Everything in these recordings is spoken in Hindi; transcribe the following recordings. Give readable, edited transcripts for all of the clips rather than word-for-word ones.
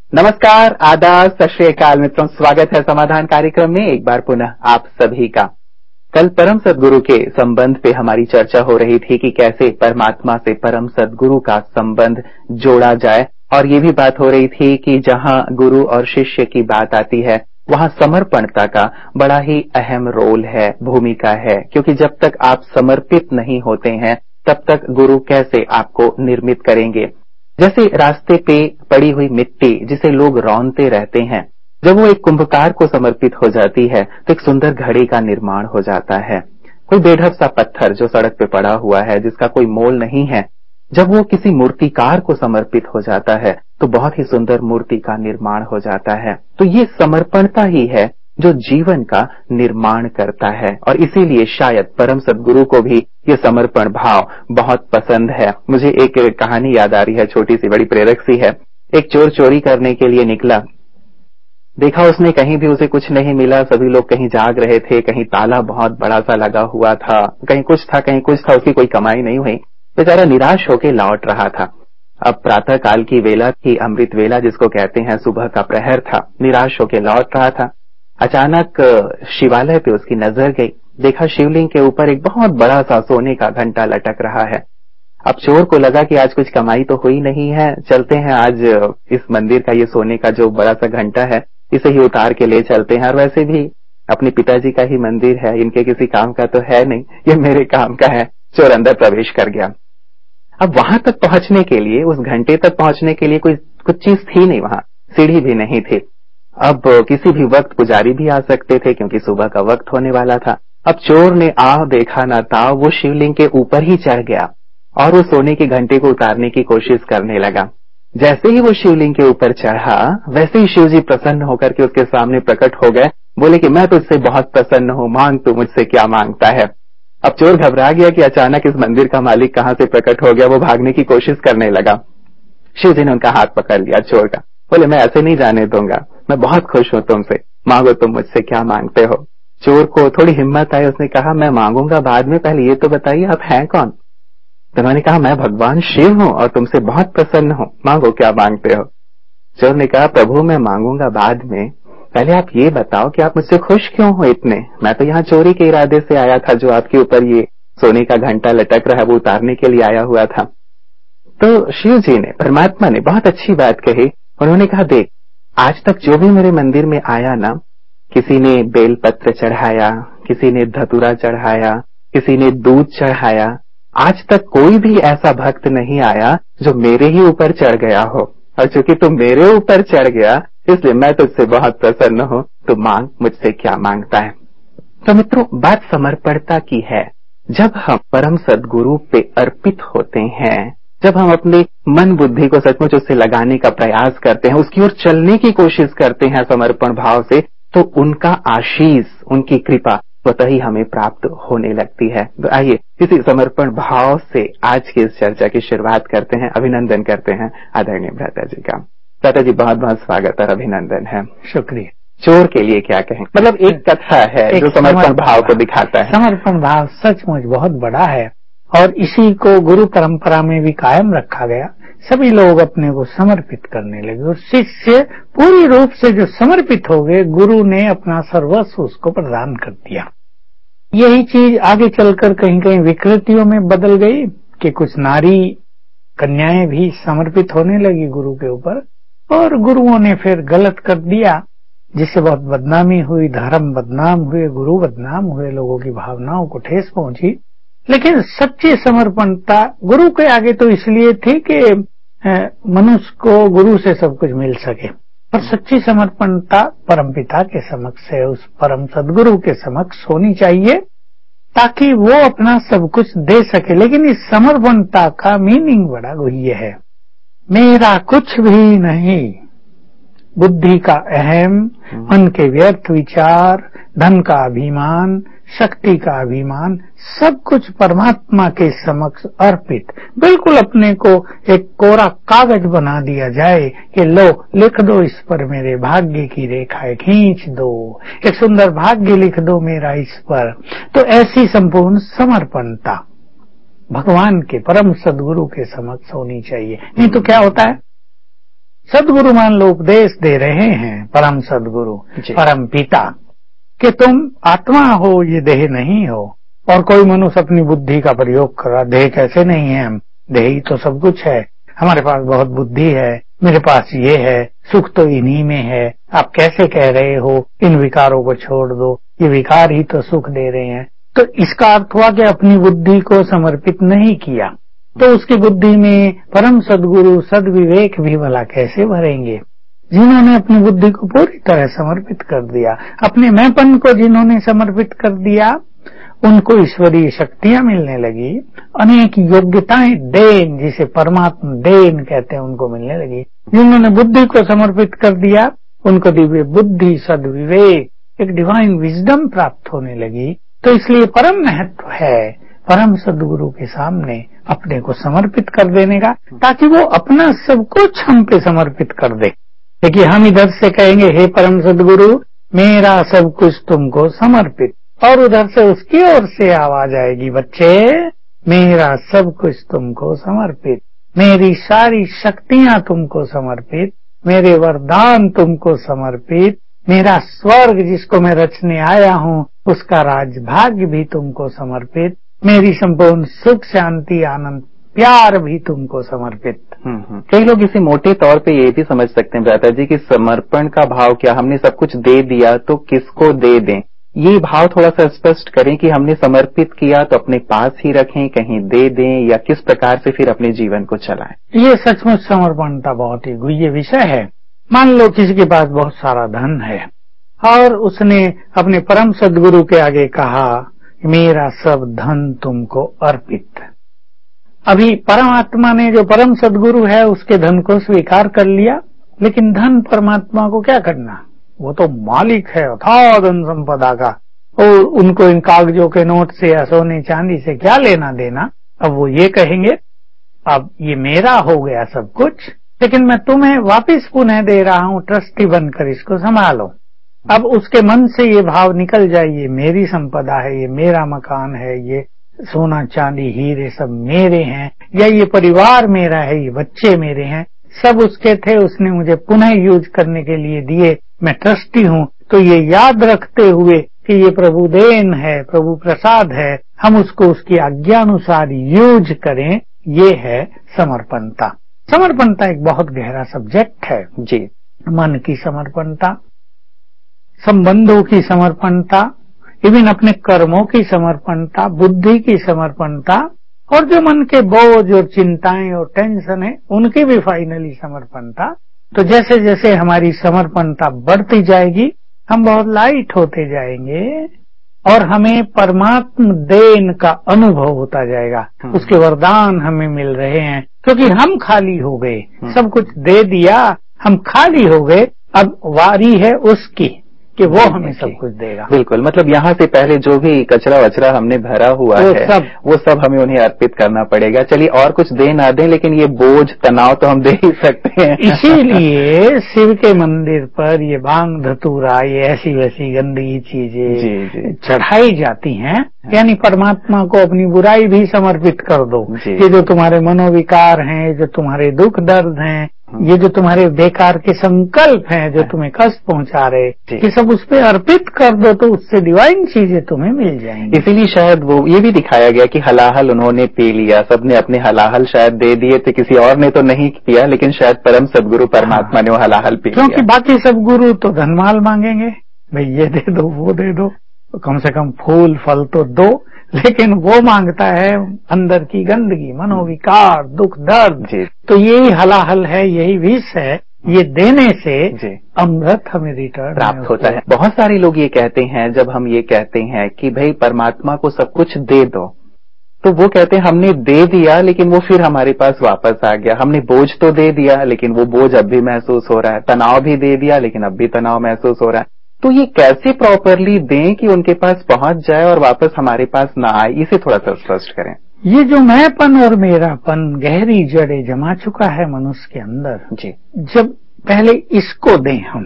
नमस्कार, आदाब, सत श्री अकाल मित्रों, स्वागत है समाधान कार्यक्रम में एक बार पुनः आप सभी का। कल परम सद्गुरु के संबंध पे हमारी चर्चा हो रही थी कि कैसे परमात्मा से परम सद्गुरु का संबंध जोड़ा जाए, और ये भी बात हो रही थी कि जहां गुरु और शिष्य की बात आती है वहां समर्पणता का बड़ा ही अहम रोल है, भूमिका है, क्योंकि जब तक आप समर्पित नहीं होते हैं तब तक गुरु कैसे आपको निर्मित करेंगे। जैसे रास्ते पे पड़ी हुई मिट्टी जिसे लोग रौंदते रहते हैं, जब वो एक कुंभकार को समर्पित हो जाती है तो एक सुंदर घड़ी का निर्माण हो जाता है। कोई बेढप सा पत्थर जो सड़क पे पड़ा हुआ है, जिसका कोई मोल नहीं है, जब वो किसी मूर्तिकार को समर्पित हो जाता है तो बहुत ही सुंदर मूर्ति का निर्माण हो जाता है। तो ये समर्पणता ही है जो जीवन का निर्माण करता है, और इसीलिए शायद परम सद्गुरु को भी ये समर्पण भाव बहुत पसंद है। मुझे एक कहानी याद आ रही है, छोटी सी बड़ी प्रेरक सी है। एक चोर चोरी करने के लिए निकला, देखा उसने कहीं भी उसे कुछ नहीं मिला, सभी लोग कहीं जाग रहे थे, कहीं ताला बहुत बड़ा सा लगा हुआ था, कहीं कुछ था कहीं कुछ था, उसकी कोई कमाई नहीं हुई। बेचारा निराश होकर लौट रहा था। अब प्रातः काल की वेला थी, अमृत वेला जिसको कहते हैं, सुबह का प्रहर था। निराश होकर लौट रहा था, अचानक शिवालय पे उसकी नजर गई। देखा शिवलिंग के ऊपर एक बहुत बड़ा सा सोने का घंटा लटक रहा है। अब चोर को लगा कि आज कुछ कमाई तो हुई नहीं है, चलते हैं आज इस मंदिर का ये सोने का जो बड़ा सा घंटा है इसे ही उतार के ले चलते हैं, और वैसे भी अपने पिताजी का ही मंदिर है, इनके किसी काम का तो है नहीं, ये मेरे काम का है। चोर अंदर प्रवेश कर गया। अब वहां तक पहुंचने के लिए, उस घंटे तक पहुंचने के लिए कोई कुछ चीज थी नहीं, वहां सीढ़ी भी नहीं थी। अब किसी भी वक्त पुजारी भी आ सकते थे क्योंकि सुबह का वक्त होने वाला था। अब चोर ने आ देखा ना ताव, वो शिवलिंग के ऊपर ही चढ़ गया और वो सोने के घंटे को उतारने की कोशिश करने लगा। जैसे ही वो शिवलिंग के ऊपर चढ़ा, वैसे ही शिव जी प्रसन्न होकर के उसके सामने प्रकट हो गए। बोले कि मैं तुझसे बहुत प्रसन्न हूं, मांग तू मुझसे क्या मांगता है। अब चोर घबरा गया कि अचानक इस मंदिर का मालिक कहां से प्रकट हो गया। वो भागने की कोशिश करने लगा। शिव जी ने उनका हाथ पकड़ लिया चोर का। बोले मैं ऐसे नहीं जाने दूंगा, मैं बहुत खुश हूं तुमसे, मांगो तुम मुझसे क्या मांगते हो। चोर को थोड़ी हिम्मत आई, उसने कहा मैं मांगूंगा बाद में, पहले ये तो बताइए आप हैं कौन। तो उन्होंने कहा मैं भगवान शिव हूं और तुमसे बहुत प्रसन्न हूं, मांगो क्या मांगते हो। चोर ने कहा प्रभु मैं मांगूंगा बाद में, पहले आप ये बताओ कि आप मुझसे खुश क्यों हो इतने। मैं तो यहाँ चोरी के इरादे से आया था, जो आपके ऊपर ये सोने का घंटा लटक रहा है वो उतारने के लिए आया हुआ था। तो शिव जी ने, परमात्मा ने बहुत अच्छी बात कही। उन्होंने कहा देख, आज तक जो भी मेरे मंदिर में आया ना, किसी ने बेलपत्र चढ़ाया, किसी ने धतूरा चढ़ाया, किसी ने दूध चढ़ाया, आज तक कोई भी ऐसा भक्त नहीं आया जो मेरे ही ऊपर चढ़ गया हो। और चूंकि तुम मेरे ऊपर चढ़ गया इसलिए मैं तुझसे बहुत प्रसन्न हूं, तो मांग मुझसे क्या मांगता है। तो मित्रों, बात समर्पणता की है। जब हम परम सद्गुरु पे अर्पित होते हैं, जब हम अपने मन बुद्धि को सचमुच उससे लगाने का प्रयास करते हैं, उसकी ओर चलने की कोशिश करते हैं समर्पण भाव से, तो उनका आशीष, उनकी कृपा स्वतः ही हमें प्राप्त होने लगती है। तो आइए इसी समर्पण भाव से आज की इस चर्चा की शुरुआत करते हैं। अभिनंदन करते हैं आदरणीय भ्राता जी का। भ्राता जी बहुत बहुत स्वागत और अभिनंदन है। शुक्रिया। चोर के लिए क्या कहें, मतलब एक कथा है जो समर्पण भाव को दिखाता है। समर्पण भाव सचमुच बहुत बड़ा है और इसी को गुरु परंपरा में भी कायम रखा गया। सभी लोग अपने को समर्पित करने लगे और शिष्य पूरी रूप से जो समर्पित हो गए, गुरु ने अपना सर्वस्व उसको प्रदान कर दिया। यही चीज आगे चलकर कहीं कहीं विकृतियों में बदल गई कि कुछ नारी कन्याएं भी समर्पित होने लगी गुरु के ऊपर, और गुरुओं ने फिर गलत कर दिया, जिससे बहुत बदनामी हुई, धर्म बदनाम हुए, गुरु बदनाम हुए, लोगों की भावनाओं को ठेस पहुंची। लेकिन सच्ची समर्पणता गुरु के आगे तो इसलिए थी कि मनुष्य को गुरु से सब कुछ मिल सके, और सच्ची समर्पणता परमपिता के समक्ष है, उस परम सद्गुरु के समक्ष होनी चाहिए ताकि वो अपना सब कुछ दे सके। लेकिन इस समर्पणता का मीनिंग बड़ा गुह्य है। मेरा कुछ भी नहीं, बुद्धि का अहम, मन के व्यर्थ विचार, धन का अभिमान, शक्ति का अभिमान, सब कुछ परमात्मा के समक्ष अर्पित। बिल्कुल अपने को एक कोरा कागज बना दिया जाए कि लो लिख दो इस पर, मेरे भाग्य की रेखाएं खींच दो, एक सुंदर भाग्य लिख दो मेरा इस पर। तो ऐसी संपूर्ण समर्पणता भगवान के परम सद्गुरु के समक्ष होनी चाहिए। नहीं तो क्या होता है, सदगुरु मान लो उपदेश दे रहे हैं, परम सदगुरु, परम पिता, कि तुम आत्मा हो, ये देह नहीं हो। और कोई मनुष्य अपनी बुद्धि का प्रयोग कर रहा, देह कैसे नहीं है, हम देह ही तो सब कुछ है, हमारे पास बहुत बुद्धि है, मेरे पास ये है, सुख तो इन्हीं में है, आप कैसे कह रहे हो इन विकारों को छोड़ दो, ये विकार ही तो सुख दे रहे हैं। तो इसका अर्थ हुआ कि अपनी बुद्धि को समर्पित नहीं किया, तो उसकी बुद्धि में परम सदगुरु सद्विवेक भी भला कैसे भरेंगे। जिन्होंने अपनी बुद्धि को पूरी तरह समर्पित कर दिया, अपने मैंपन को जिन्होंने समर्पित कर दिया, उनको ईश्वरीय शक्तियां मिलने लगी, अनेक योग्यताएं, देन, जिसे परमात्मा देन कहते हैं, उनको मिलने लगी। जिन्होंने बुद्धि को समर्पित कर दिया, उनको दिव्य बुद्धि, सद्विवेक, एक डिवाइन विजडम प्राप्त होने लगी। तो इसलिए परम महत्व है परम सद्गुरु के सामने अपने को समर्पित कर देने का, ताकि वो अपना सब कुछ हम पे समर्पित कर दे। देखिए, हम इधर से कहेंगे हे परम सद्गुरु, मेरा सब कुछ तुमको समर्पित, और उधर से उसकी ओर से आवाज आएगी, बच्चे मेरा सब कुछ तुमको समर्पित, मेरी सारी शक्तियां तुमको समर्पित, मेरे वरदान तुमको समर्पित, मेरा स्वर्ग जिसको मैं रचने आया हूँ उसका राजभाग्य भी तुमको समर्पित, मेरी संपूर्ण सुख शांति आनंद प्यार भी तुमको समर्पित। कई लोग इसे मोटे तौर पे ये भी समझ सकते हैं भ्राता जी कि समर्पण का भाव क्या, हमने सब कुछ दे दिया तो किसको दे दें। ये भाव थोड़ा सा स्पष्ट करें कि हमने समर्पित किया तो अपने पास ही रखें, कहीं दे दें, या किस प्रकार से फिर अपने जीवन को चलाएं। ये सचमुच समर्पणता बहुत ही गुह्य विषय है। मान लो किसी के पास बहुत सारा धन है और उसने अपने परम सद्गुरु के आगे कहा, मेरा सब धन तुमको अर्पित। अभी परमात्मा ने, जो परम सद्गुरु है, उसके धन को स्वीकार कर लिया, लेकिन धन परमात्मा को क्या करना, वो तो मालिक है अथाह धन संपदा का, और उनको इन कागजों के नोट से या सोने चांदी से क्या लेना देना। अब वो ये कहेंगे, अब ये मेरा हो गया सब कुछ, लेकिन मैं तुम्हें वापस पुनः दे रहा हूँ, ट्रस्टी बनकर इसको संभालो। अब उसके मन से ये भाव निकल जाए, ये मेरी संपदा है, ये मेरा मकान है, ये सोना चांदी हीरे सब मेरे हैं, या ये परिवार मेरा है, ये बच्चे मेरे हैं, सब उसके थे, उसने मुझे पुनः यूज करने के लिए दिए, मैं ट्रस्टी हूँ। तो ये याद रखते हुए कि ये प्रभु देन है, प्रभु प्रसाद है, हम उसको उसकी आज्ञानुसार यूज करें, ये है समर्पणता। समर्पणता एक बहुत गहरा सब्जेक्ट है जी। मन की समर्पणता, संबंधों की समर्पणता, इवन अपने कर्मों की समर्पणता, बुद्धि की समर्पणता, और जो मन के बोझ और चिंताएं और टेंशन है उनकी भी फाइनली समर्पणता। तो जैसे जैसे हमारी समर्पणता बढ़ती जाएगी, हम बहुत लाइट होते जाएंगे और हमें परमात्म देन का अनुभव होता जाएगा। उसके वरदान हमें मिल रहे हैं, क्योंकि हम खाली हो गए, सब कुछ दे दिया, हम खाली हो गए। अब वारी है उसकी कि वो हमें सब कुछ देगा। बिल्कुल, मतलब यहाँ से पहले जो भी कचरा वचरा हमने भरा हुआ है वो सब हमें उन्हें अर्पित करना पड़ेगा। चलिए, और कुछ दे ना दें, लेकिन ये बोझ तनाव तो हम दे ही सकते हैं। इसीलिए शिव के मंदिर पर ये भांग धतूरा, ये ऐसी वैसी गंदगी चीजें चढ़ाई जाती हैं, यानी परमात्मा को अपनी बुराई भी समर्पित कर दो। ये जो तुम्हारे मनोविकार हैं, जो तुम्हारे दुख दर्द हैं, ये जो तुम्हारे बेकार के संकल्प हैं, जो तुम्हें कष्ट पहुंचा रहे, ये सब उस पे अर्पित कर दो, तो उससे डिवाइन चीजें तुम्हें मिल जाएंगी। इसीलिए शायद वो ये भी दिखाया गया कि हलाहल उन्होंने पी लिया, सबने अपने हलाहल शायद दे दिए थे, किसी और ने तो नहीं पिया, लेकिन शायद परम सद्गुरु परमात्मा ने वो हलाहल पी लिया। क्योंकि बाकी सब गुरु तो धनमाल मांगेंगे, भाई ये दे दो, वो दे दो, तो कम से कम फूल फल तो दो, लेकिन वो मांगता है अंदर की गंदगी, मनोविकार, दुख दर्द। तो यही हलाहल है, यही विष है, ये देने से अमृत हमें रिटर्न प्राप्त होता है। बहुत सारे लोग ये कहते हैं, जब हम ये कहते हैं कि भाई परमात्मा को सब कुछ दे दो, तो वो कहते हैं हमने दे दिया लेकिन वो फिर हमारे पास वापस आ गया। हमने बोझ तो दे दिया लेकिन वो बोझ अब भी महसूस हो रहा है, तनाव भी दे दिया लेकिन अब भी तनाव महसूस हो रहा है। तो ये कैसे प्रॉपरली दें कि उनके पास पहुंच जाए और वापस हमारे पास ना आए, इसे थोड़ा सा स्पष्ट करें। ये जो मैंपन और मेरापन गहरी जड़ें जमा चुका है मनुष्य के अंदर जी, जब पहले इसको दें हम,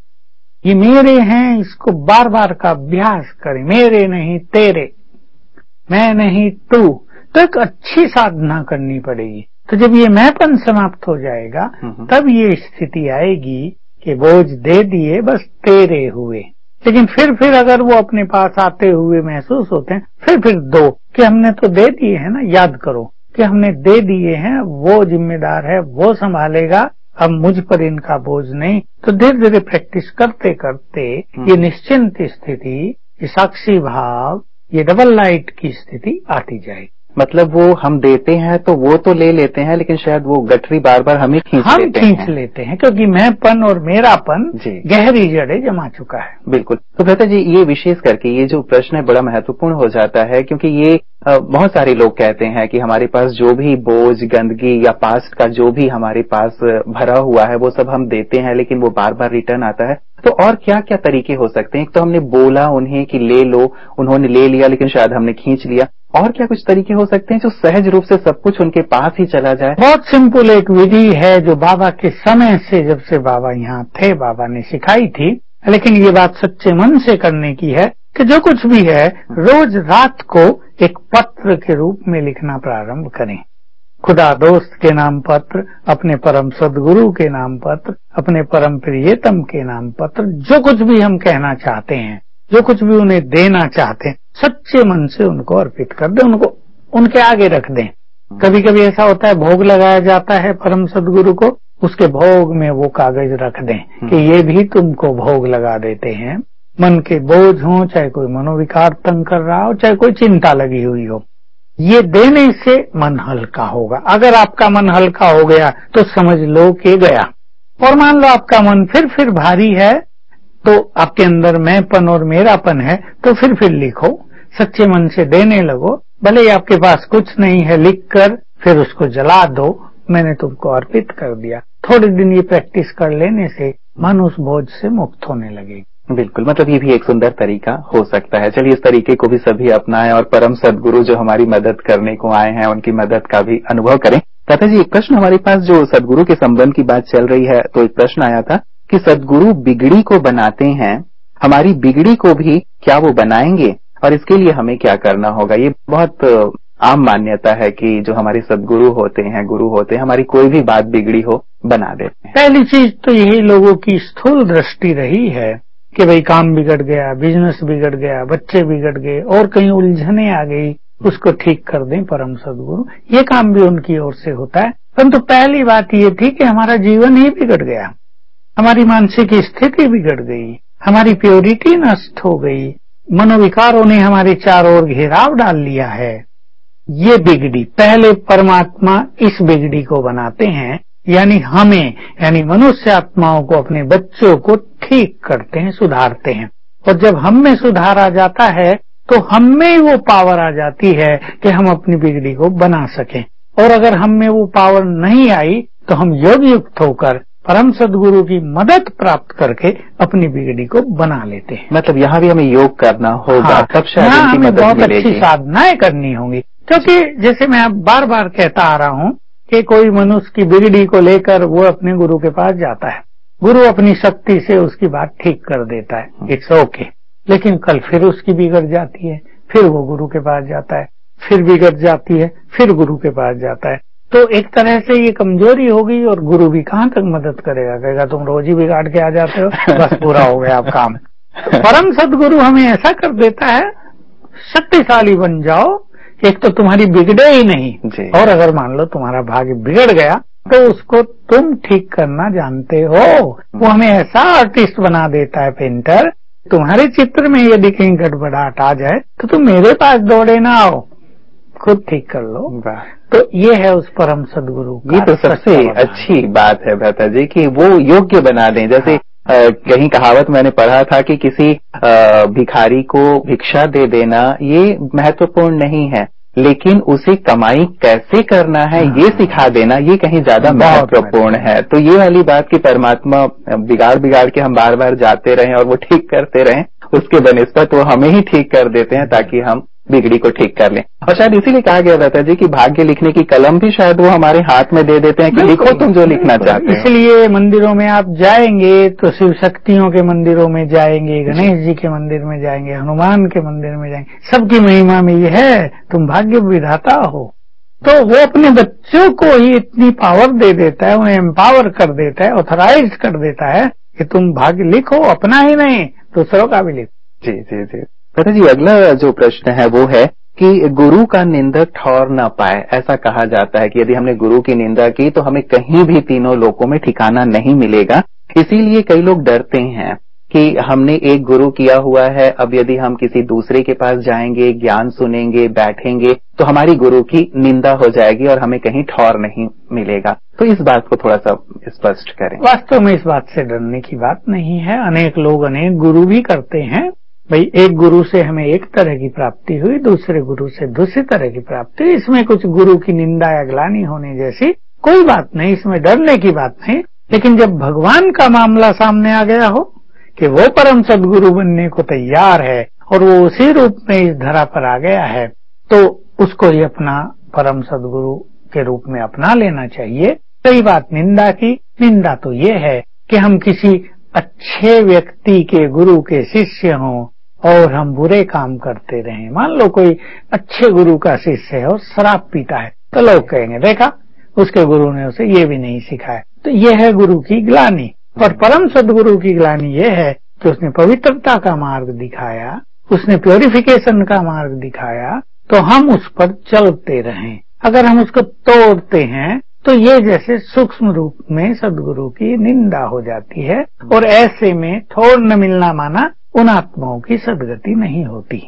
ये मेरे हैं, इसको बार बार का अभ्यास करें, मेरे नहीं तेरे, मैं नहीं तू, तो एक अच्छी साधना करनी पड़ेगी। तो जब ये मैंपन समाप्त हो जाएगा तब ये स्थिति आएगी कि बोझ दे दिए बस तेरे हुए। लेकिन फिर अगर वो अपने पास आते हुए महसूस होते हैं, फिर दो कि हमने तो दे दिए हैं ना, याद करो कि हमने दे दिए हैं, वो जिम्मेदार है, वो संभालेगा, अब मुझ पर इनका बोझ नहीं। तो धीरे धीरे प्रैक्टिस करते करते ये निश्चिंत स्थिति, ये साक्षी भाव, ये डबल लाइट की स्थिति आती जाएगी। मतलब वो हम देते हैं तो वो तो ले लेते हैं, लेकिन शायद वो गठरी बार बार हमें खींच लेते हैं क्योंकि मैंपन और मेरापन गहरी जड़ें जमा चुका है। बिल्कुल। तो भ्राता जी, ये विशेष करके ये जो प्रश्न है बड़ा महत्वपूर्ण हो जाता है, क्योंकि ये बहुत सारे लोग कहते हैं कि हमारे पास जो भी बोझ, गंदगी या पास्ट का जो भी हमारे पास भरा हुआ है वो सब हम देते हैं, लेकिन वो बार बार रिटर्न आता है। तो और क्या क्या तरीके हो सकते हैं? एक तो हमने बोला उन्हें कि ले लो, उन्होंने ले लिया, लेकिन शायद हमने खींच लिया। और क्या कुछ तरीके हो सकते हैं जो सहज रूप से सब कुछ उनके पास ही चला जाए? बहुत सिंपल एक विधि है जो बाबा के समय से, जब से बाबा यहाँ थे, बाबा ने सिखाई थी। लेकिन ये बात सच्चे मन से करने की है कि जो कुछ भी है रोज रात को एक पत्र के रूप में लिखना प्रारंभ करें। खुदा दोस्त के नाम पत्र, अपने परम सदगुरु के नाम पत्र, अपने परम प्रियतम के नाम पत्र, जो कुछ भी हम कहना चाहते हैं, जो कुछ भी उन्हें देना चाहते हैं, सच्चे मन से उनको अर्पित कर दें, उनको उनके आगे रख दें। कभी कभी ऐसा होता है भोग लगाया जाता है परम सदगुरु को, उसके भोग में वो कागज रख दें कि ये भी तुमको भोग लगा देते हैं। मन के बोझ हो, चाहे कोई मनोविकार तंग कर रहा हो, चाहे कोई चिंता लगी हुई हो, ये देने से मन हल्का होगा। अगर आपका मन हल्का हो गया तो समझ लो कि गया। और मान लो आपका मन फिर भारी है, तो आपके अंदर मैंपन और मेरापन है, तो फिर लिखो, सच्चे मन से देने लगो। भले ही आपके पास कुछ नहीं है, लिखकर फिर उसको जला दो, मैंने तुमको अर्पित कर दिया। थोड़े दिन ये प्रैक्टिस कर लेने से मन उस बोझ से मुक्त होने लगेगी। बिल्कुल, मतलब ये भी एक सुंदर तरीका हो सकता है। चलिए, इस तरीके को भी सभी अपनाएं और परम सदगुरु जो हमारी मदद करने को आए हैं उनकी मदद का भी अनुभव करें। दादा जी, एक प्रश्न हमारे पास, जो सदगुरु के संबंध की बात चल रही है, तो एक प्रश्न आया था कि सदगुरु बिगड़ी को बनाते हैं, हमारी बिगड़ी को भी क्या वो बनाएंगे, और इसके लिए हमें क्या करना होगा? ये बहुत आम मान्यता है कि जो हमारे सदगुरु होते हैं, गुरु होते हैं, हमारी कोई भी बात बिगड़ी हो बना देते हैं। पहली चीज तो यही लोगों की स्थूल दृष्टि रही है कि भाई काम बिगड़ गया, बिजनेस बिगड़ गया, बच्चे बिगड़ गए, और कहीं उलझने आ गई, उसको ठीक कर दें परम सदगुरु। ये काम भी उनकी ओर से होता है। परंतु पहली बात ये थी कि हमारा जीवन ही बिगड़ गया, हमारी मानसिक स्थिति बिगड़ गई, हमारी प्योरिटी नष्ट हो गई, मनोविकारों ने हमारे चारों ओर घेराव डाल लिया है। ये बिगड़ी, पहले परमात्मा इस बिगड़ी को बनाते हैं, यानी हमें, यानी मनुष्य आत्माओं को, अपने बच्चों को ठीक करते हैं, सुधारते हैं। और जब हम में सुधार आ जाता है तो हम में वो पावर आ जाती है कि हम अपनी बिगड़ी को बना सकें। और अगर हम में वो पावर नहीं आई तो हम योग युक्त होकर परम सदगुरु की मदद प्राप्त करके अपनी बिगड़ी को बना लेते हैं। मतलब यहाँ भी हमें योग करना होगा, तब शायद इनकी मदद बहुत मिलेगी। अच्छी साधनाएं करनी होंगी, क्योंकि जैसे मैं बार बार कहता आ रहा हूँ कि कोई मनुष्य की बिगड़ी को लेकर वो अपने गुरु के पास जाता है, गुरु अपनी शक्ति से उसकी बात ठीक कर देता है, इट्स ओके। लेकिन कल फिर उसकी बिगड़ जाती है, फिर वो गुरु के पास जाता है, फिर बिगड़ जाती है, फिर गुरु के पास जाता है। तो एक तरह से ये कमजोरी होगी, और गुरु भी कहाँ तक मदद करेगा, कहेगा तुम रोज ही बिगाड़ के आ जाते हो, बस पूरा हो गया अब काम। तो परम सदगुरु हमें ऐसा कर देता है, शक्तिशाली बन जाओ, एक तो तुम्हारी बिगड़े ही नहीं, और अगर मान लो तुम्हारा भाग्य बिगड़ गया तो उसको तुम ठीक करना जानते हो। वो हमें ऐसा आर्टिस्ट बना देता है, पेंटर, तुम्हारे चित्र में यदि कहीं गड़बड़ाहट आ जाए तो तुम मेरे पास दौड़े ना आओ, खुद ठीक कर लो। तो ये है उस परम सदगुरु का। ये तो सबसे अच्छी बात है भ्राता जी कि वो योग्य बना दें। जैसे कहीं कहावत मैंने पढ़ा था कि किसी भिखारी को भिक्षा दे देना ये महत्वपूर्ण नहीं है, लेकिन उसे कमाई कैसे करना है ये सिखा देना ये कहीं ज्यादा महत्वपूर्ण है। तो ये वाली बात कि परमात्मा बिगाड़ के हम बार बार जाते रहें और वो ठीक करते रहें, उसके बनिस्बत वो हमें ही ठीक कर देते हैं ताकि हम बिगड़ी को ठीक कर लें। और शायद इसीलिए कहा गया रहता है जी कि भाग्य लिखने की कलम भी शायद वो हमारे हाथ में दे देते हैं कि लिखो तुम जो लिखना चाहते हो। इसलिए मंदिरों में आप जाएंगे तो शिव शक्तियों के मंदिरों में जाएंगे, गणेश जी के मंदिर में जाएंगे, हनुमान के मंदिर में जाएंगे, सबकी महिमा में ये है तुम भाग्य विधाता हो, तो वो अपने बच्चों को ही इतनी पावर दे देता है, उन्हें एम्पावर कर देता है, ऑथराइज कर देता है कि तुम भाग्य लिखो, अपना ही नहीं दूसरों का भी लिखो। जी जी जी। दादा जी, अगला जो प्रश्न है वो है कि गुरु का निंदक ठहर न पाए। ऐसा कहा जाता है कि यदि हमने गुरु की निंदा की तो हमें कहीं भी तीनों लोकों में ठिकाना नहीं मिलेगा। इसीलिए कई लोग डरते हैं कि हमने एक गुरु किया हुआ है, अब यदि हम किसी दूसरे के पास जाएंगे, ज्ञान सुनेंगे, बैठेंगे तो हमारी गुरु की निंदा हो जाएगी और हमें कहीं ठौर नहीं मिलेगा। तो इस बात को थोड़ा सा स्पष्ट करें। वास्तव में इस बात से डरने की बात नहीं है। अनेक लोग अनेक गुरु भी करते हैं। भाई, एक गुरु से हमें एक तरह की प्राप्ति हुई, दूसरे गुरु से दूसरी तरह की प्राप्ति हुई। इसमें कुछ गुरु की निंदा या ग्लानि होने जैसी कोई बात नहीं, इसमें डरने की बात नहीं। लेकिन जब भगवान का मामला सामने आ गया हो कि वो परम सदगुरु बनने को तैयार है और वो उसी रूप में इस धरा पर आ गया है, तो उसको ही अपना परम सदगुरु के रूप में अपना लेना चाहिए। कई बात निंदा की, निंदा तो ये है कि हम किसी अच्छे व्यक्ति के गुरु के शिष्य हों और हम बुरे काम करते रहें। मान लो कोई अच्छे गुरु का शिष्य है और शराब पीता है, तो लोग कहेंगे देखा उसके गुरु ने उसे ये भी नहीं सिखाया। तो ये है गुरु की ग्लानि। और परम सदगुरु की ग्लानि ये है कि उसने पवित्रता का मार्ग दिखाया, उसने प्योरिफिकेशन का मार्ग दिखाया, तो हम उस पर चलते रहें। अगर हम उसको तोड़ते हैं तो ये जैसे सूक्ष्म रूप में सदगुरु की निंदा हो जाती है और ऐसे में ठोर न मिलना माना उन आत्माओं की सदगति नहीं होती।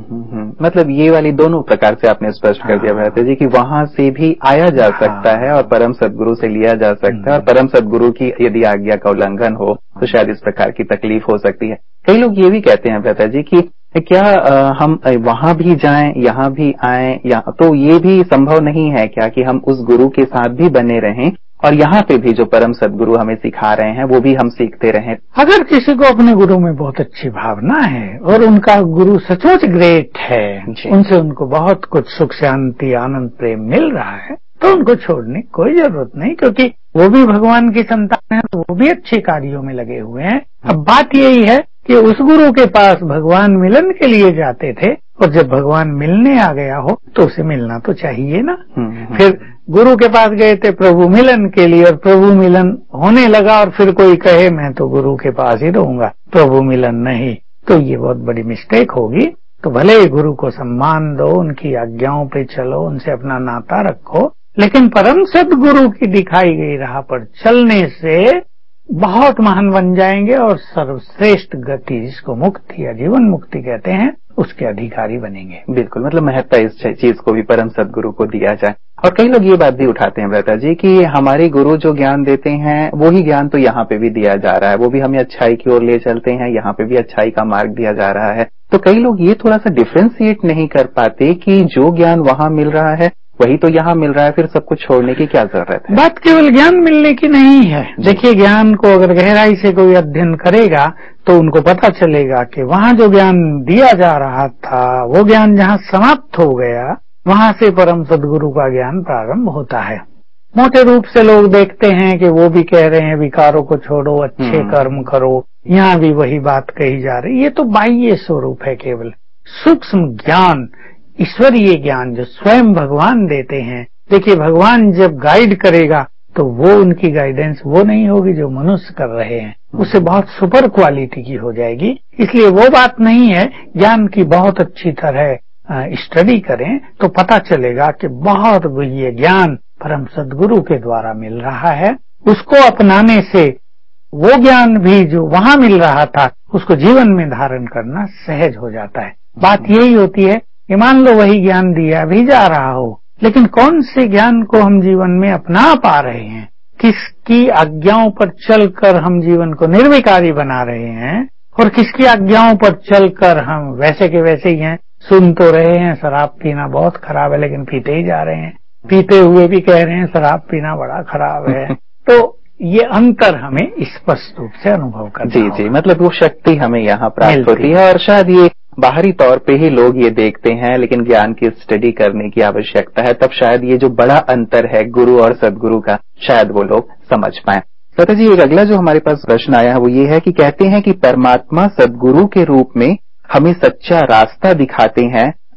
मतलब ये वाली दोनों प्रकार से आपने स्पष्ट कर दिया भरत जी कि वहां से भी आया जा सकता है और परम सदगुरु से लिया जा सकता है, और परम सदगुरु की यदि आज्ञा का उल्लंघन हो तो शायद इस प्रकार की तकलीफ हो सकती है। कई लोग ये भी कहते हैं भरत जी कि क्या हम वहां भी जाएं, यहाँ भी आएं, तो ये भी संभव नहीं है क्या कि हम उस गुरु के साथ भी बने रहें और यहाँ पे भी जो परम सदगुरु हमें सिखा रहे हैं वो भी हम सीखते रहें? अगर किसी को अपने गुरु में बहुत अच्छी भावना है और उनका गुरु सचमुच ग्रेट है, उनसे उनको बहुत कुछ सुख शांति आनंद प्रेम मिल रहा है, तो उनको छोड़ने की कोई जरूरत नहीं, क्योंकि वो भी भगवान की संतान है, तो वो भी अच्छे कार्यों में लगे हुए हैं। अब बात यही है कि उस गुरु के पास भगवान मिलन के लिए जाते थे और जब भगवान मिलने आ गया हो तो उसे मिलना तो चाहिए ना। फिर गुरु के पास गए थे प्रभु मिलन के लिए और प्रभु मिलन होने लगा और फिर कोई कहे मैं तो गुरु के पास ही रहूंगा, प्रभु मिलन नहीं, तो ये बहुत बड़ी मिस्टेक होगी। तो भले ही गुरु को सम्मान दो, उनकी आज्ञाओं पे चलो, उनसे अपना नाता रखो, लेकिन परम सदगुरु की दिखाई गई राह पर चलने से बहुत महान बन जाएंगे और सर्वश्रेष्ठ गति, जिसको मुक्ति या जीवन मुक्ति कहते हैं, उसके अधिकारी बनेंगे। बिल्कुल, मतलब महत्ता इस चीज को भी परम सदगुरु को दिया जाए। और कई लोग ये बात भी उठाते हैं व्रता जी कि हमारे गुरु जो ज्ञान देते हैं वो ही ज्ञान तो यहाँ पे भी दिया जा रहा है, वो भी हमें अच्छाई की ओर ले चलते हैं, यहाँ पे भी अच्छाई का मार्ग दिया जा रहा है। तो कई लोग ये थोड़ा सा डिफ्रेंशिएट नहीं कर पाते कि जो ज्ञान वहां मिल रहा है वही तो यहाँ मिल रहा है, फिर सब कुछ छोड़ने की क्या जरूरत है? बात केवल ज्ञान मिलने की नहीं है। देखिए, ज्ञान को अगर गहराई से कोई अध्ययन करेगा तो उनको पता चलेगा कि वहाँ जो ज्ञान दिया जा रहा था वो ज्ञान जहाँ समाप्त हो गया वहाँ से परम सदगुरु का ज्ञान प्रारंभ होता है। मोटे रूप से लोग देखते हैं कि वो भी कह रहे हैं विकारों को छोड़ो, अच्छे कर्म करो, यहाँ भी वही बात कही जा रही। ये तो बाह्य स्वरूप है। केवल सूक्ष्म ज्ञान, ईश्वरीय ज्ञान जो स्वयं भगवान देते हैं। देखिए, भगवान जब गाइड करेगा तो वो उनकी गाइडेंस वो नहीं होगी जो मनुष्य कर रहे हैं, उससे बहुत सुपर क्वालिटी की हो जाएगी। इसलिए वो बात नहीं है। ज्ञान की बहुत अच्छी तरह स्टडी करें तो पता चलेगा कि बहुत ये ज्ञान परम सदगुरु के द्वारा मिल रहा है। उसको अपनाने से वो ज्ञान भी जो वहां मिल रहा था उसको जीवन में धारण करना सहज हो जाता है। बात यही होती है कि मान लो वही ज्ञान दिया भी जा रहा हो, लेकिन कौन से ज्ञान को हम जीवन में अपना पा रहे हैं, किसकी आज्ञाओं पर चलकर हम जीवन को निर्विकारी बना रहे हैं और किसकी आज्ञाओं पर चलकर हम वैसे के वैसे ही हैं। सुन तो रहे हैं शराब पीना बहुत खराब है, लेकिन पीते ही जा रहे हैं, पीते हुए भी कह रहे हैं शराब पीना बड़ा खराब है। तो ये अंतर हमें स्पष्ट रूप से अनुभव करना होगा। जी, मतलब वो शक्ति हमें यहाँ प्राप्त होती है और शायद ये बाहरी तौर पे ही लोग ये देखते हैं, लेकिन ज्ञान की स्टडी करने की आवश्यकता है, तब शायद ये जो बड़ा अंतर है गुरु और सदगुरु का शायद वो लोग समझ पाए। सत्य जी, एक अगला जो हमारे पास प्रश्न आया है वो ये है कि कहते हैं कि परमात्मा सदगुरु के रूप में हमें सच्चा रास्ता दिखाते हैं,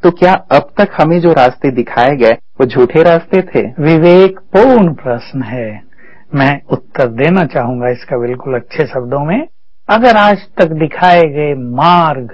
तो क्या अब तक हमें जो रास्ते दिखाए गए वो झूठे रास्ते थे? विवेकपूर्ण प्रश्न है। मैं उत्तर देना चाहूंगा इसका बिल्कुल अच्छे शब्दों में। अगर आज तक दिखाए गए मार्ग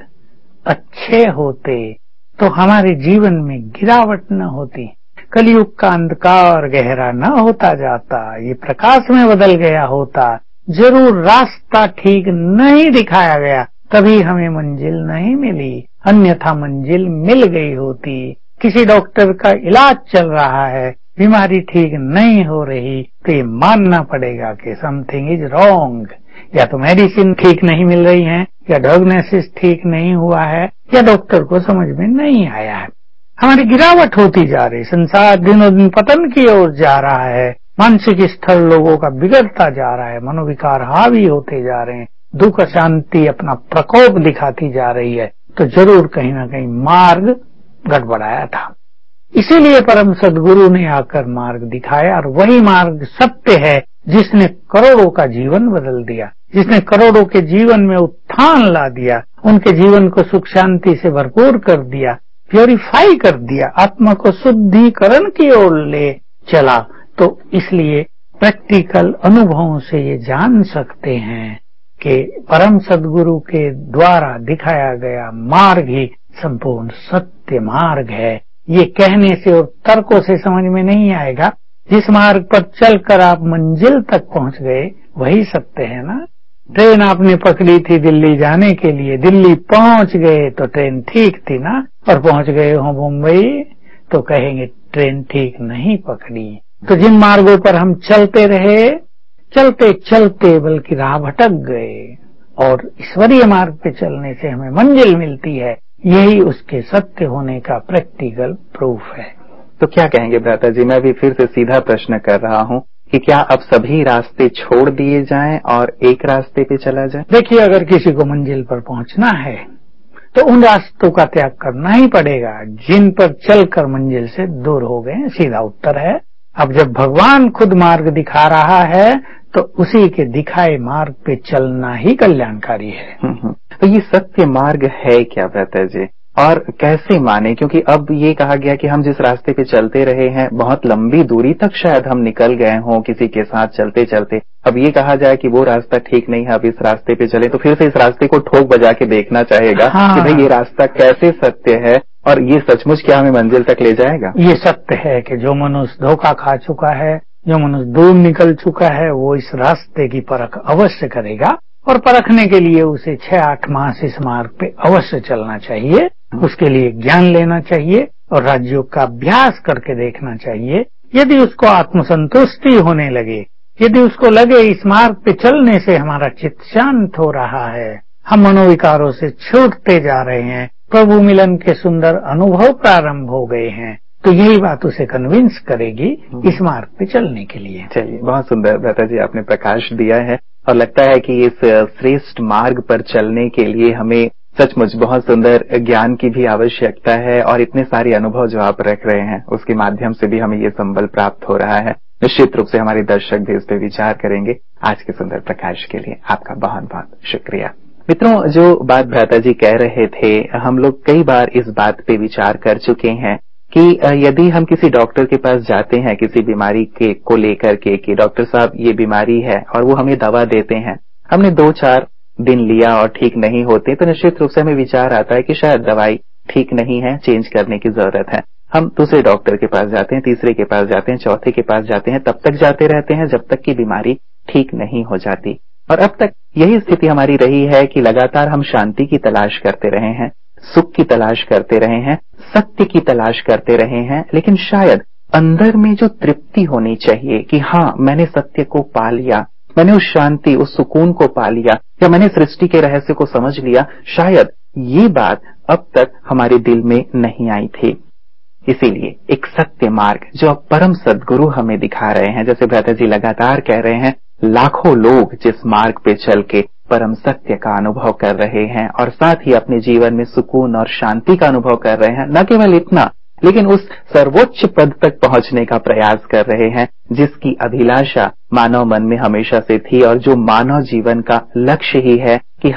अच्छे होते तो हमारे जीवन में गिरावट न होती, कलयुग का अंधकार गहरा न होता जाता, ये प्रकाश में बदल गया होता। जरूर रास्ता ठीक नहीं दिखाया गया, तभी हमें मंजिल नहीं मिली, अन्यथा मंजिल मिल गई होती। किसी डॉक्टर का इलाज चल रहा है, बीमारी ठीक नहीं हो रही, तो ये मानना पड़ेगा कि समथिंग इज रॉन्ग। या तो मेडिसिन ठीक नहीं मिल रही है, या डायग्नोसिस ठीक नहीं हुआ है, या डॉक्टर को समझ में नहीं आया है। हमारी गिरावट होती जा रही, संसार दिनों दिन पतन की ओर जा रहा है, मानसिक स्तर लोगों का बिगड़ता जा रहा है, मनोविकार हावी होते जा रहे हैं, दुख शांति अपना प्रकोप दिखाती जा रही है, तो जरूर कहीं ना कहीं मार्ग गड़बड़ाया था। इसीलिए परम सद्गुरु ने आकर मार्ग दिखाया, और वही मार्ग सत्य है जिसने करोड़ों का जीवन बदल दिया, जिसने करोड़ों के जीवन में उत्थान ला दिया, उनके जीवन को सुख शांति से भरपूर कर दिया, प्योरीफाई कर दिया, आत्मा को शुद्धिकरण की ओर ले चला। तो इसलिए प्रैक्टिकल अनुभवों से ये जान सकते हैं कि परम सद्गुरु के द्वारा दिखाया गया मार्ग ही संपूर्ण सत्य मार्ग है। ये कहने से और तर्कों से समझ में नहीं आएगा। जिस मार्ग पर चलकर आप मंजिल तक पहुंच गए वही सत्य है ना। ट्रेन आपने पकड़ी थी दिल्ली जाने के लिए, दिल्ली पहुंच गए तो ट्रेन ठीक थी ना, और पहुंच गए हो मुंबई तो कहेंगे ट्रेन ठीक नहीं पकड़ी। तो जिन मार्गों पर हम चलते रहे, चलते चलते बल्कि राह भटक गए, और ईश्वरीय मार्ग पे चलने से हमें मंजिल मिलती है, यही उसके सत्य होने का प्रैक्टिकल प्रूफ है। तो क्या कहेंगे भ्राता जी? मैं भी फिर से सीधा प्रश्न कर रहा हूँ कि क्या अब सभी रास्ते छोड़ दिए जाएं और एक रास्ते पे चला जाए? देखिए, अगर किसी को मंजिल पर पहुंचना है तो उन रास्तों का त्याग करना ही पड़ेगा जिन पर चलकर मंजिल से दूर हो गए। सीधा उत्तर है, अब जब भगवान खुद मार्ग दिखा रहा है तो उसी के दिखाए मार्ग पे चलना ही कल्याणकारी है। तो ये सत्य मार्ग है क्या भ्राता जी, और कैसे माने? क्योंकि अब ये कहा गया कि हम जिस रास्ते पे चलते रहे हैं बहुत लंबी दूरी तक शायद हम निकल गए हों किसी के साथ चलते चलते, अब ये कहा जाए कि वो रास्ता ठीक नहीं है, अब इस रास्ते पे चले, तो फिर से इस रास्ते को ठोक बजा के देखना चाहेगा कि भाई ये रास्ता कैसे सत्य है और ये सचमुच क्या हमें मंजिल तक ले जाएगा। ये सत्य है कि जो मनुष्य धोखा खा चुका है, जो मनुष्य दूर निकल चुका है, वो इस रास्ते की परख अवश्य करेगा, और परखने के लिए उसे 6-8 मास इस मार्ग पे अवश्य चलना चाहिए। उसके लिए ज्ञान लेना चाहिए और राजयोग का अभ्यास करके देखना चाहिए। यदि उसको आत्मसंतुष्टि होने लगे, यदि उसको लगे इस मार्ग पे चलने से हमारा चित्त शांत हो रहा है, हम मनोविकारों से छूटते जा रहे हैं, प्रभु मिलन के सुंदर अनुभव प्रारंभ हो गए हैं, तो यही बात उसे कन्विंस करेगी इस मार्ग पे चलने के लिए। चलिए, बहुत सुंदर भ्राता जी आपने प्रकाश दिया है, और लगता है कि इस श्रेष्ठ मार्ग पर चलने के लिए हमें सचमुच बहुत सुंदर ज्ञान की भी आवश्यकता है, और इतने सारे अनुभव जो आप रख रहे हैं उसके माध्यम से भी हमें ये संबल प्राप्त हो रहा है। निश्चित रूप से हमारे दर्शक भी इस पे विचार करेंगे। आज के सुंदर प्रकाश के लिए आपका बहुत बहुत शुक्रिया। मित्रों, जो बात भ्राता जी कह रहे थे, हम लोग कई बार इस बात पे विचार कर चुके हैं कि यदि हम किसी डॉक्टर के पास जाते हैं किसी बीमारी को लेकर के कि डॉक्टर साहब ये बीमारी है, और वो हमें दवा देते हैं, हमने 2-4 दिन लिया और ठीक नहीं होते, तो निश्चित रूप से हमें विचार आता है कि शायद दवाई ठीक नहीं है, चेंज करने की जरूरत है। हम दूसरे डॉक्टर के पास जाते हैं, तीसरे के पास जाते हैं, चौथे के पास जाते हैं, तब तक जाते रहते हैं जब तक कि बीमारी ठीक नहीं हो जाती। और अब तक यही स्थिति हमारी रही है कि लगातार हम शांति की तलाश करते रहे हैं, सुख की तलाश करते रहे हैं, सत्य की तलाश करते रहे हैं, लेकिन शायद अंदर में जो तृप्ति होनी चाहिए कि हाँ मैंने सत्य को पा लिया, मैंने उस शांति उस सुकून को पा लिया, या मैंने सृष्टि के रहस्य को समझ लिया, शायद ये बात अब तक हमारे दिल में नहीं आई थी। इसीलिए एक सत्य मार्ग जो अब परम सद्गुरु हमें दिखा रहे हैं, जैसे भ्राता जी लगातार कह रहे हैं, लाखों लोग जिस मार्ग पे चल के परम सत्य का अनुभव कर रहे हैं और साथ ही अपने जीवन में सुकून और शांति का अनुभव कर रहे हैं, न केवल इतना लेकिन उस सर्वोच्च पद तक पहुंचने का प्रयास कर रहे हैं जिसकी अभिलाषा मानव मन में हमेशा से थी, और जो मानव जीवन का लक्ष्य ही है कि हम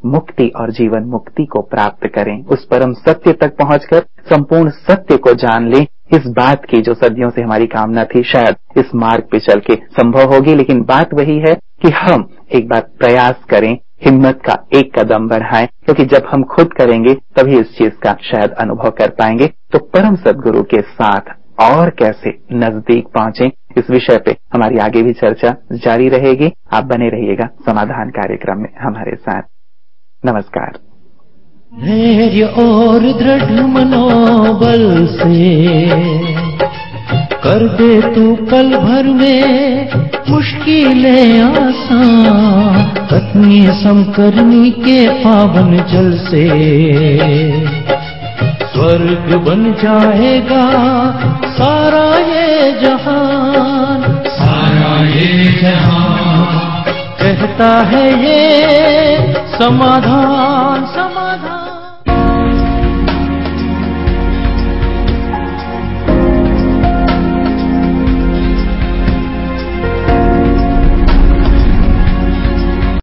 मुक्ति और जीवन मुक्ति को प्राप्त करें, उस परम सत्य तक पहुंचकर संपूर्ण सत्य को जान लें। इस बात की जो सदियों से हमारी कामना थी शायद इस मार्ग पे चल के संभव होगी, लेकिन बात वही है कि हम एक बार प्रयास करें, हिम्मत का एक कदम बढ़ाएं, क्योंकि जब हम खुद करेंगे तभी इस चीज का शायद अनुभव कर पाएंगे। तो परम सद्गुरु के साथ और कैसे नजदीक पहुंचे, इस विषय पे हमारी आगे भी चर्चा जारी रहेगी। आप बने रहिएगा समाधान कार्यक्रम में हमारे साथ। नमस्कार। धैर्य और दृढ़ मनोबल से कर दे तू पल भर में मुश्किलें आसान, पत्नी समकरनी के पावन जल से स्वर्ग बन जाएगा सारा ये जहान, सारा ये जहान कहता है ये समाधान, समाधान।